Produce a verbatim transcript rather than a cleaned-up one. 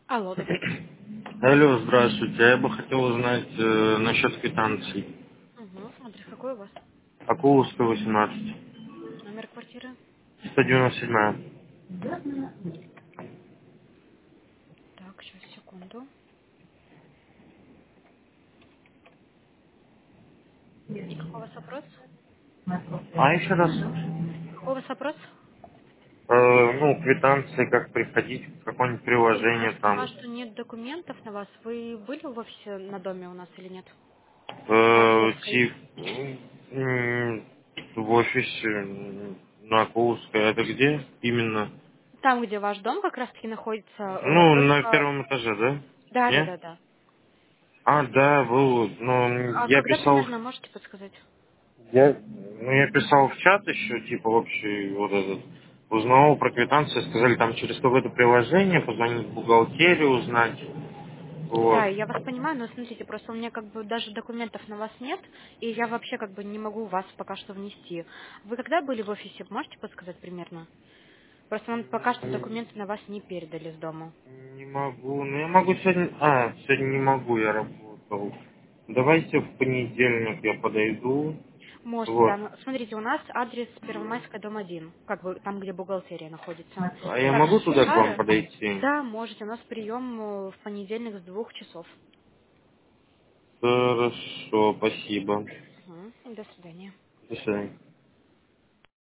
Алло, добрый день. Алло, здравствуйте. Я бы хотел узнать э, насчет квитанций. Угу. Адрес какой у вас? Акуловская, восемнадцать. Номер квартиры? сто девяносто семь. Так, сейчас, секунду. И какой у вас вопрос? А еще раз. Какой у вас вопрос? Э, ну, квитанции, как приходить, какое-нибудь Смотрите, у нас приложение пока там. что нет документов на вас. Вы были в офисе на доме у нас или нет? На Э, Акуловской. тип, м, в офисе м, на Акуловской. Это где именно? Там, где ваш дом как раз-таки находится, э, Ну, на только... первом этаже, да? Да, да, Не? да, да. А, да, был. Но А я когда писал примерно можете подсказать? Я, ну, я писал в чат еще, типа, общий вот этот, узнавал про квитанции, сказали, там через какое-то приложение позвонить в бухгалтерию, узнать, Да, вот. я вас понимаю, но смотрите, просто у меня как бы даже документов на вас нет, и я вообще как бы не могу вас пока что внести. Вы когда были в офисе, можете подсказать примерно? Просто нам пока что М, документы на вас не передали с дома. Не могу, ну я могу сегодня, а, сегодня не могу, я работал. Давайте в понедельник я подойду, Можете, вот. да. Но смотрите, у нас адрес Первомайская, дом один, как бы там, где бухгалтерия находится. А я Также могу туда к вам швейцары? подойти? Да, можете. У нас прием э, в понедельник с двух часов. Хорошо, спасибо. Мгм. До свидания. До свидания.